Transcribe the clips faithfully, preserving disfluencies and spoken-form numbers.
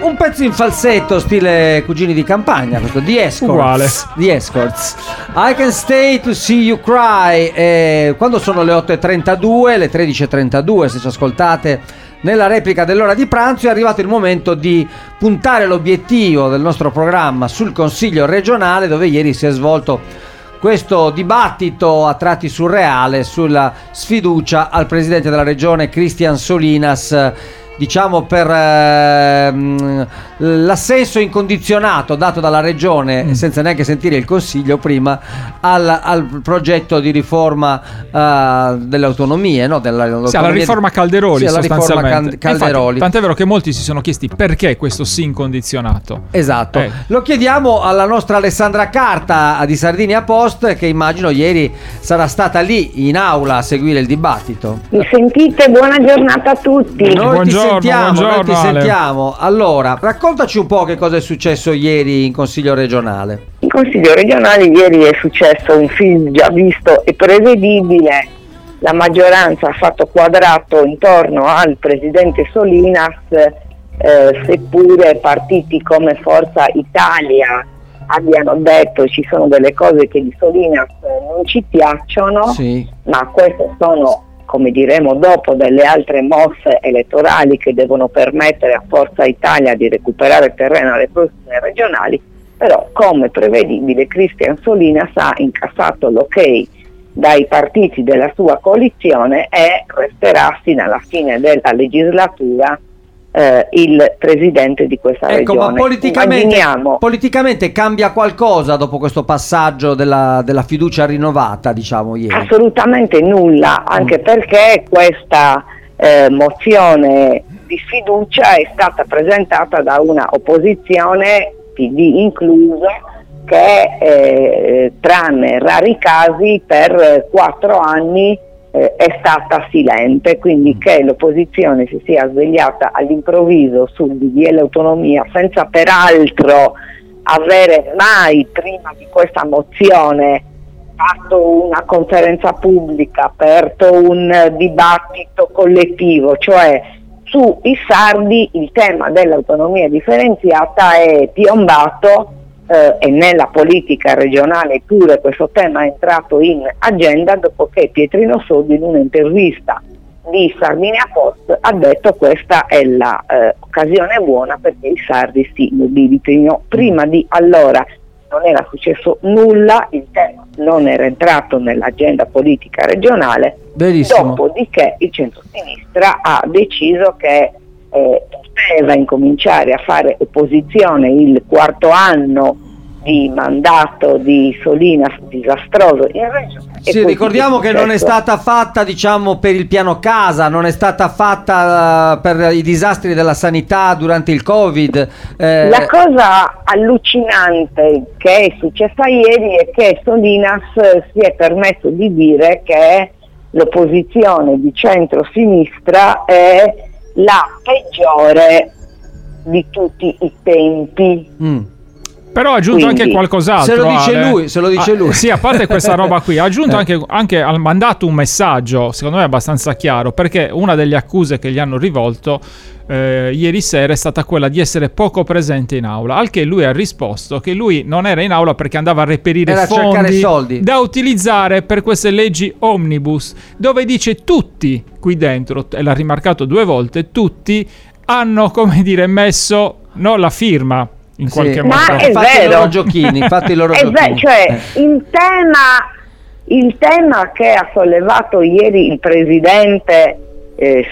un pezzo in falsetto stile Cugini di Campagna, questo The Escorts. Uguale. The Escorts. I Can Stay to See You Cry. Eh, quando sono le otto e trentadue, le tredici e trentadue, se ci ascoltate nella replica dell'ora di pranzo, è arrivato il momento di puntare l'obiettivo del nostro programma sul Consiglio regionale, dove ieri si è svolto questo dibattito a tratti surreale sulla sfiducia al presidente della regione Christian Solinas, diciamo per ehm, l'assenso incondizionato dato dalla regione, mm. senza neanche sentire il consiglio prima, al, al progetto di riforma uh, delle autonomie, no? Della, sì, alla riforma Calderoli, sì, sostanzialmente. Calderoli. Infatti, tant'è vero che molti si sono chiesti perché questo sì incondizionato. Esatto. Eh. Lo chiediamo alla nostra Alessandra Carta di Sardinia Post, che immagino ieri sarà stata lì in aula a seguire il dibattito. Mi sentite? Buona giornata a tutti. Noi buongiorno, ti sentiamo, buongiorno, noi ti Ale. sentiamo. Allora, raccontaci un po' che cosa è successo ieri in Consiglio regionale. In Consiglio regionale ieri è successo un film già visto e prevedibile. La maggioranza ha fatto quadrato intorno al presidente Solinas, eh, seppure partiti come Forza Italia abbiano detto ci sono delle cose che di Solinas non ci piacciono, Sì. ma queste sono, come diremo dopo, delle altre mosse elettorali che devono permettere a Forza Italia di recuperare terreno alle prossime regionali. Però, come prevedibile, Christian Solinas ha incassato l'ok dai partiti della sua coalizione e resterà fino alla fine della legislatura eh, il presidente di questa ecco, regione. ma politicamente, Immaginiamo... politicamente cambia qualcosa dopo questo passaggio della, della fiducia rinnovata, diciamo, ieri? Assolutamente nulla, anche perché questa eh, mozione di fiducia è stata presentata da una opposizione, P D incluso, che eh, tranne rari casi per quattro anni eh, è stata silente, quindi che l'opposizione si sia svegliata all'improvviso sul D D L autonomia senza peraltro avere mai prima di questa mozione fatto una conferenza pubblica, aperto un dibattito collettivo, cioè sui sardi il tema dell'autonomia differenziata è piombato eh, e nella politica regionale pure questo tema è entrato in agenda dopo che Pietrino Sodi in un'intervista di Sardinia Post ha detto questa è l'occasione eh, buona perché i sardi si mobilitino. Prima di allora non era successo nulla, il tema non era entrato nell'agenda politica regionale. Benissimo. Dopodiché il centro-sinistra ha deciso che eh, poteva incominciare a fare opposizione il quarto anno di mandato di Solinas disastroso in regione. Sì, ricordiamo che non è stata fatta, diciamo, per il piano casa, non è stata fatta uh, per i disastri della sanità durante il Covid. Eh... La cosa allucinante che è successa ieri è che Solinas si è permesso di dire che l'opposizione di centro-sinistra è la peggiore di tutti i tempi. Mm. Però ha aggiunto Quindi, anche qualcos'altro. Se lo dice Ale. lui, se lo dice Ah, lui. sì, a parte questa roba qui, ha aggiunto Eh. anche, anche ha mandato un messaggio, secondo me abbastanza chiaro, perché una delle accuse che gli hanno rivolto eh, ieri sera è stata quella di essere poco presente in aula, al che lui ha risposto che lui non era in aula perché andava a reperire Era a cercare fondi, soldi da utilizzare per queste leggi omnibus, dove dice tutti qui dentro, e l'ha rimarcato due volte, tutti hanno, come dire, messo no, la firma in Sì. qualche Ma modo. è fate vero. i loro giochini, fate i loro È giochini. vero, cioè Eh. il tema, il tema che ha sollevato ieri il presidente eh,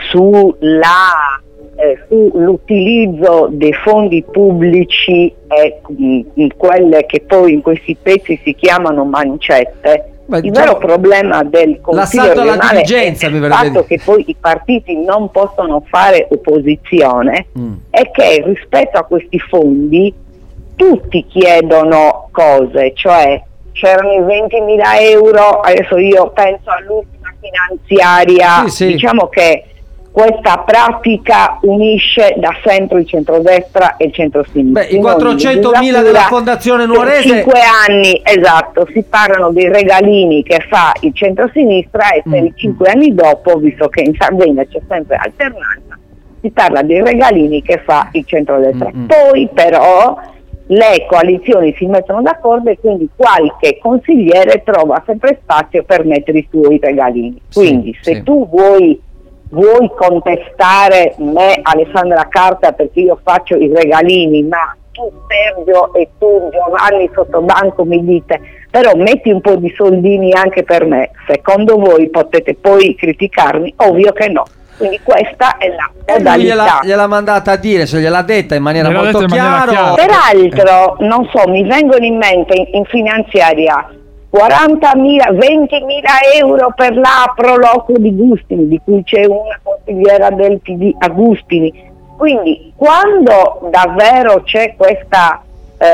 sulla, eh, sull'utilizzo dei fondi pubblici e mh, quelle che poi in questi pezzi si chiamano mancette. Beh, Il diciamo, vero problema del Consiglio l'assalto alla regionale diligenza, è mi il verrebbe fatto di- che poi i partiti non possono fare opposizione Mm. è che rispetto a questi fondi tutti chiedono cose, cioè c'erano i ventimila euro, adesso io penso all'ultima finanziaria, Sì, sì. diciamo che questa pratica unisce da sempre il centrodestra e il centrosinistra. Beh, i quattrocentomila della Fondazione Nuorese- cinque anni, esatto, si parlano dei regalini che fa il centrosinistra e per Mm. i cinque anni dopo, visto che in Sardegna c'è sempre alternanza, si parla dei regalini che fa il centrodestra. Mm-hmm. Poi però le coalizioni si mettono d'accordo e quindi qualche consigliere trova sempre spazio per mettere i suoi regalini. Quindi sì, se sì. tu vuoi, vuoi contestare me, Alessandra Carta, perché io faccio i regalini, ma tu Sergio e tu Giovanni Sottobanco mi dite però metti un po' di soldini anche per me, secondo voi potete poi criticarmi? Ovvio che no. Quindi questa è la modalità. Gliela, gliela mandata a dire, se gliel'ha detta in maniera gliela molto chiara. Peraltro, eh. non so, mi vengono in mente in, in finanziaria quarantamila, ventimila euro per la Proloquio di Gustini, di cui c'è una consigliera del P D, Agustini. Quindi quando davvero c'è questa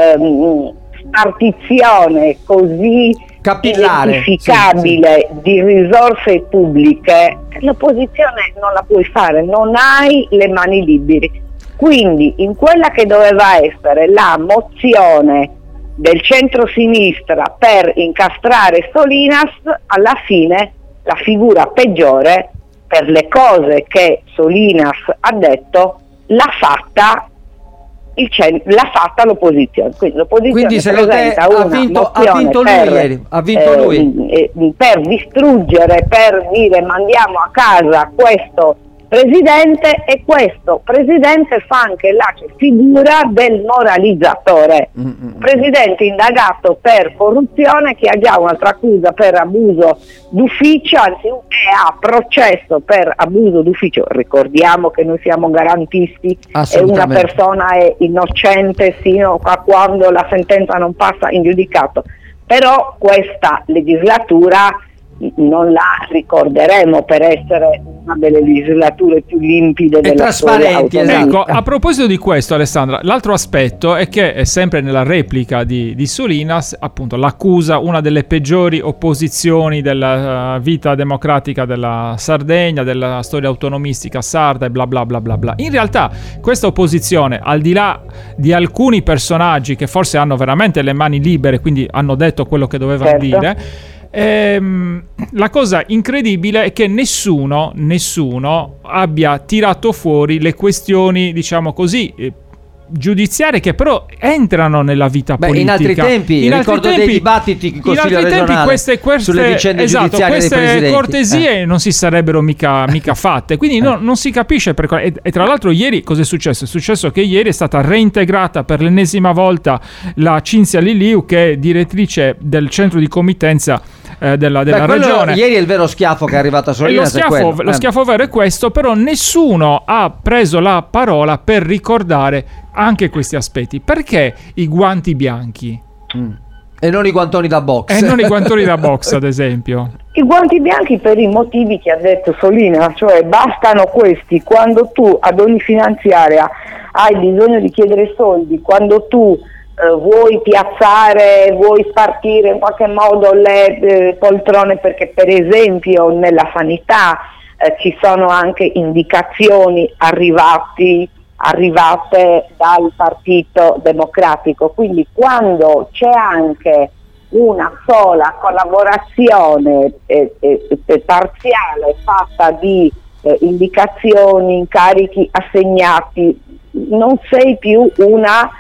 ehm, spartizione così capillare, identificabile, sì, sì, di risorse pubbliche, l'opposizione non la puoi fare, non hai le mani libere. Quindi in quella che doveva essere la mozione del centro-sinistra per incastrare Solinas, alla fine la figura peggiore per le cose che Solinas ha detto l'ha fatta il cen- l'ha fatta l'opposizione. Quindi l'opposizione Quindi se presenta una ha vinto, mozione ha vinto lui per, ieri, ha vinto eh, lui. eh, per distruggere, per dire mandiamo a casa questo presidente, e questo presidente fa anche la figura del moralizzatore. Mm-hmm. Presidente indagato per corruzione, che ha già un'altra accusa per abuso d'ufficio, anzi è a processo per abuso d'ufficio. Ricordiamo che noi siamo garantisti e una persona è innocente sino a quando la sentenza non passa in giudicato, però questa legislatura non la ricorderemo per essere una delle legislature più limpide della trasparenti, storia. Ecco, a proposito di questo, Alessandra, l'altro aspetto è che è sempre nella replica di, di Solinas, appunto, l'accusa una delle peggiori opposizioni della uh, vita democratica della Sardegna, della storia autonomistica sarda e bla bla bla bla bla. In realtà questa opposizione, al di là di alcuni personaggi che forse hanno veramente le mani libere, quindi hanno detto quello che dovevano certo. dire, Ehm, la cosa incredibile è che nessuno, nessuno abbia tirato fuori le questioni, diciamo così, eh, giudiziarie, che però entrano nella vita Beh, politica. In altri tempi, in ricordo altri tempi, dei dibattiti in Consiglio in altri regionale tempi queste, queste, sulle vicende esatto, giudiziarie queste dei presidenti. cortesie eh. non si sarebbero mica, mica fatte, quindi eh. no, non si capisce per quale. E, e tra l'altro ieri cosa è successo? È successo che ieri è stata reintegrata per l'ennesima volta la Cinzia Liliu, che è direttrice del centro di committenza eh, della, della Beh, regione. Ieri è il vero schiaffo che è arrivato a Solinas. Lo schiaffo, è lo eh. schiaffo vero è questo, però nessuno ha preso la parola per ricordare anche questi aspetti. Perché i guanti bianchi? Mm. E non i guantoni da box. E non i guantoni da box, ad esempio. I guanti bianchi per i motivi che ha detto Solinas, cioè bastano questi quando tu ad ogni finanziaria hai bisogno di chiedere soldi, quando tu eh, vuoi piazzare, vuoi spartire in qualche modo le eh, poltrone, perché per esempio nella sanità eh, ci sono anche indicazioni arrivati arrivate dal Partito Democratico, quindi quando c'è anche una sola collaborazione eh, eh, eh, parziale fatta di eh, indicazioni, incarichi assegnati, non sei più una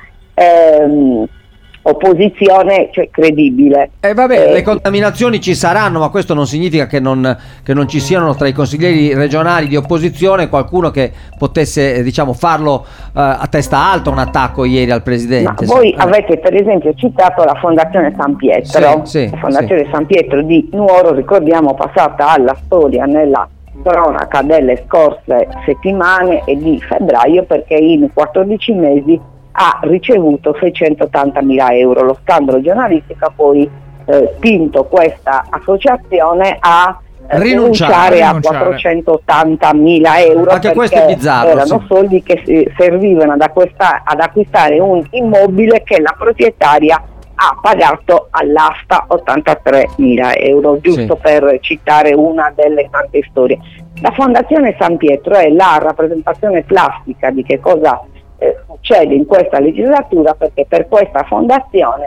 ehm, opposizione, cioè, credibile. E eh vabbè, eh, le contaminazioni ci saranno, ma questo non significa che non, che non ci siano tra i consiglieri regionali di opposizione qualcuno che potesse, diciamo, farlo uh, a testa alta un attacco ieri al presidente. Ma voi eh. avete per esempio citato la Fondazione San Pietro, sì, sì, la Fondazione sì. San Pietro di Nuoro, ricordiamo, passata alla storia nella cronaca delle scorse settimane e di febbraio, perché in quattordici mesi ha ricevuto seicentottantamila euro. Lo scandalo giornalistico ha poi eh, spinto questa associazione a eh, rinunciare a quattrocentottantamila euro. Anche questo è bizzarro. Erano sì. soldi che si servivano ad, acquista- ad acquistare un immobile che la proprietaria ha pagato all'asta ottantatremila euro, giusto sì. per citare una delle tante storie. La Fondazione San Pietro è la rappresentazione plastica di che cosa Eh, succede in questa legislatura, perché per questa fondazione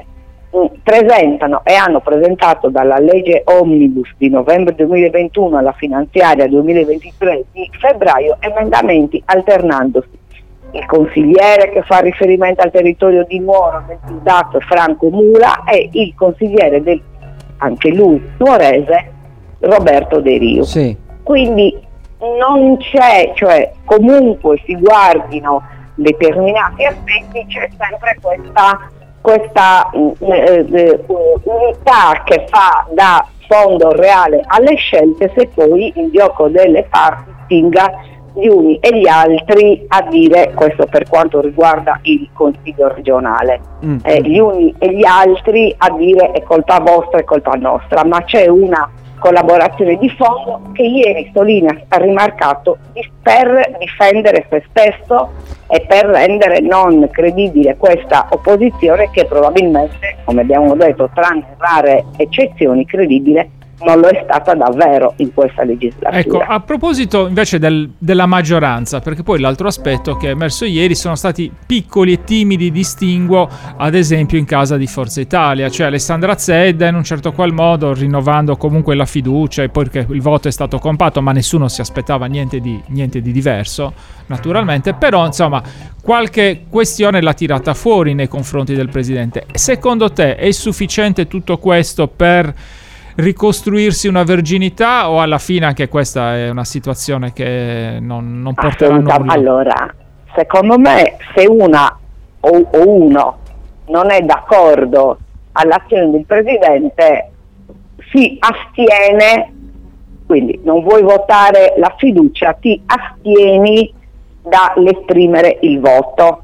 presentano e hanno presentato dalla legge Omnibus di novembre duemilaventuno alla finanziaria duemilaventitré di febbraio emendamenti alternandosi. Il consigliere che fa riferimento al territorio di Nuoro del Piudato Franco Mula e il consigliere del, anche lui nuorese, Roberto De Rio. Sì. Quindi non c'è, cioè comunque si guardino determinati aspetti, c'è sempre questa, questa eh, eh, unità che fa da fondo reale alle scelte, se poi il gioco delle parti spinga gli uni e gli altri a dire, questo per quanto riguarda il consiglio regionale, mm. eh, gli uni e gli altri a dire è colpa vostra, è colpa nostra, ma c'è una collaborazione di fondo che ieri Solinas ha rimarcato per difendere se stesso e per rendere non credibile questa opposizione che probabilmente, come abbiamo detto, tranne rare eccezioni, credibile non lo è stata davvero in questa legislatura. Ecco, a proposito invece del, della maggioranza, perché poi l'altro aspetto che è emerso ieri sono stati piccoli e timidi distinguo, ad esempio in casa di Forza Italia, cioè Alessandra Zedda in un certo qual modo rinnovando comunque la fiducia, e poi che il voto è stato compatto, ma nessuno si aspettava niente di, niente di diverso, naturalmente, però insomma qualche questione l'ha tirata fuori nei confronti del presidente. Secondo te è sufficiente tutto questo per ricostruirsi una verginità, o alla fine anche questa è una situazione che non, non porterà a nulla? Allora, secondo me se una o, o uno non è d'accordo all'azione del presidente si astiene, quindi non vuoi votare la fiducia, ti astieni dall'esprimere il voto,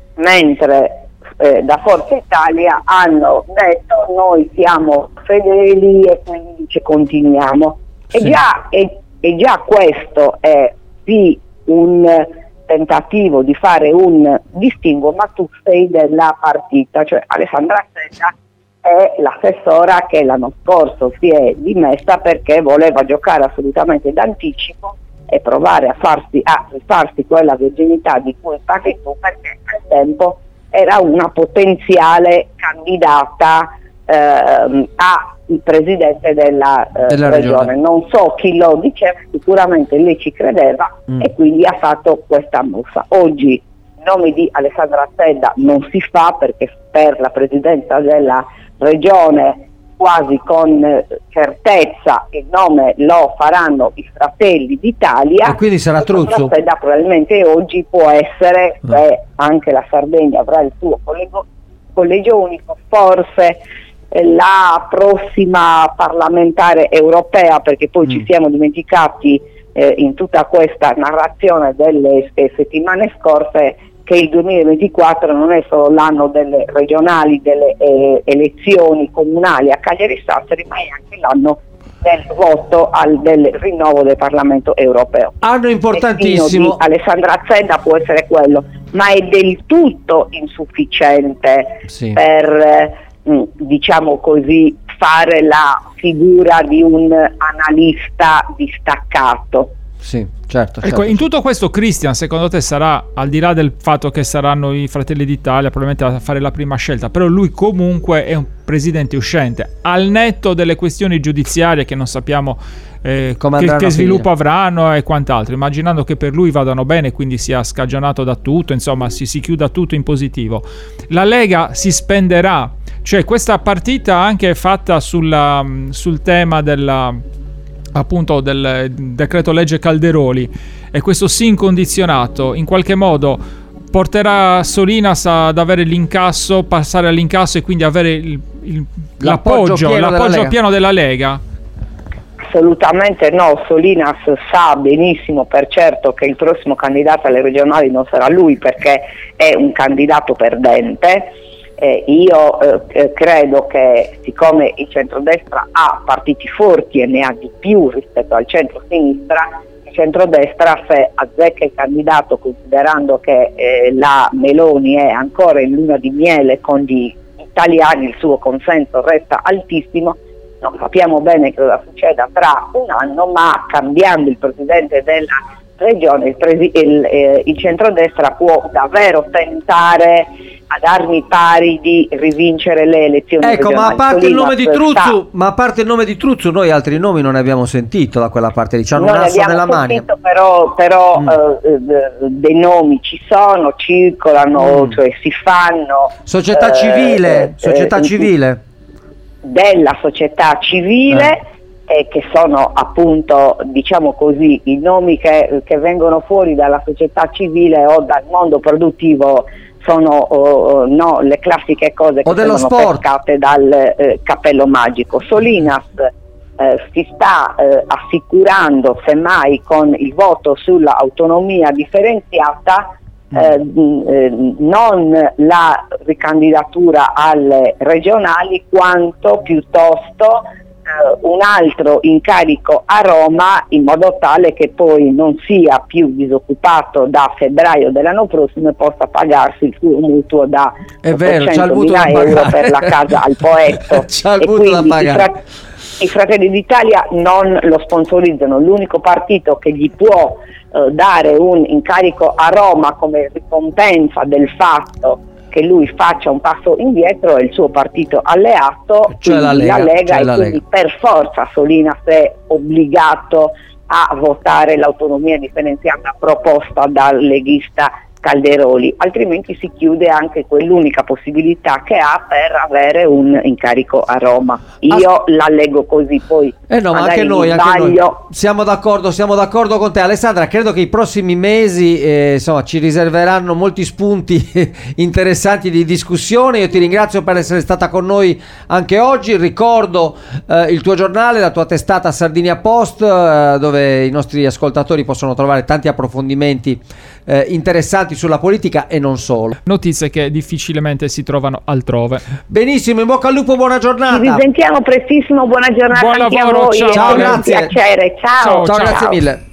mentre Eh, da Forza Italia hanno detto noi siamo fedeli e quindi ci continuiamo. Sì. E, già, e, e già questo è sì un tentativo di fare un distinguo, ma tu sei della partita, cioè Alessandra Zedda è l'assessora che l'anno scorso si è dimessa perché voleva giocare assolutamente d'anticipo e provare a farsi, a rifarsi quella virginità di cui parli tu, perché al tempo era una potenziale candidata ehm, a il presidente della, eh, della regione. regione. Non so chi lo diceva, sicuramente lei ci credeva mm. e quindi ha fatto questa mossa. Oggi il nome di Alessandra Zedda non si fa perché per la presidenza della regione quasi con certezza il nome lo faranno i Fratelli d'Italia, e quindi sarà Truzzo. Probabilmente oggi può essere, mm. eh, anche la Sardegna avrà il suo collegio, collegio unico, forse eh, la prossima parlamentare europea, perché poi mm. ci siamo dimenticati eh, in tutta questa narrazione delle eh, settimane scorse che il duemilaventiquattro non è solo l'anno delle regionali, delle eh, elezioni comunali a Cagliari Sassari, ma è anche l'anno del voto al, del rinnovo del Parlamento europeo. Anno importantissimo. Di Alessandra Zedda può essere quello, ma è del tutto insufficiente sì. per, eh, diciamo così, fare la figura di un analista distaccato. Sì, certo, certo. Ecco, in tutto questo Christian, secondo te sarà, al di là del fatto che saranno i Fratelli d'Italia probabilmente a fare la prima scelta, però lui comunque è un presidente uscente, al netto delle questioni giudiziarie che non sappiamo eh, che, che sviluppo avranno e quant'altro, immaginando che per lui vadano bene, quindi sia scagionato da tutto, insomma si, si chiuda tutto in positivo, la Lega si spenderà, cioè questa partita anche fatta sulla, sul tema della appunto del decreto legge Calderoli e questo sì incondizionato in qualche modo porterà Solinas ad avere l'incasso, passare all'incasso e quindi avere il, il, l'appoggio, l'appoggio, pieno, l'appoggio della pieno della Lega? Assolutamente no, Solinas sa benissimo per certo che il prossimo candidato alle regionali non sarà lui, perché è un candidato perdente. Eh, io eh, credo che siccome il centrodestra ha partiti forti e ne ha di più rispetto al centro-sinistra, il centrodestra, se azzecca il candidato considerando che eh, la Meloni è ancora in luna di miele con gli italiani, il suo consenso resta altissimo. Non sappiamo bene cosa succeda tra un anno, ma cambiando il presidente della regione il, presi- il, eh, il centrodestra può davvero tentare ad armi pari di rivincere le elezioni ecco, ma a parte il nome di Truzzu, sta... ma a parte il nome di Truzzu, noi altri nomi non ne abbiamo sentito da quella parte lì, c'hanno un non asso nella sentito, mano. Però, però mm. eh, dei nomi ci sono, circolano, mm. cioè si fanno. Società eh, civile, eh, società eh, civile. Della società civile. Eh. E che sono appunto, diciamo così, i nomi che, che vengono fuori dalla società civile o dal mondo produttivo sono oh, no, le classiche cose che sono pescate dal eh, cappello magico. Solinas eh, si sta eh, assicurando, semmai con il voto sull'autonomia differenziata, eh, eh, non la ricandidatura alle regionali quanto piuttosto un altro incarico a Roma, in modo tale che poi non sia più disoccupato da febbraio dell'anno prossimo e possa pagarsi il suo mutuo da ottocentomila euro per la casa al Poetto. C'ha il mutuo da pagare. I, fra- i Fratelli d'Italia non lo sponsorizzano, l'unico partito che gli può eh, dare un incarico a Roma come ricompensa del fatto che lui faccia un passo indietro è il suo partito alleato, cioè la Lega, la Lega cioè e la quindi Lega. Per forza Solinas è obbligato a votare l'autonomia differenziata proposta dal leghista Calderoli, altrimenti si chiude anche quell'unica possibilità che ha per avere un incarico a Roma. Io ah, la leggo così, poi eh no, ma anche noi, anche noi siamo d'accordo, siamo d'accordo con te, Alessandra. Credo che i prossimi mesi eh, insomma ci riserveranno molti spunti interessanti di discussione. Io ti ringrazio per essere stata con noi anche oggi. Ricordo eh, il tuo giornale, la tua testata Sardinia Post, eh, dove i nostri ascoltatori possono trovare tanti approfondimenti eh, interessanti sulla politica e non solo. Notizie che difficilmente si trovano altrove. Benissimo, in bocca al lupo, buona giornata. Ci risentiamo prestissimo, buona giornata. Buon anche lavoro, a voi. ciao, È un grazie. piacere, ciao. Ciao, Ciao, ciao. grazie mille.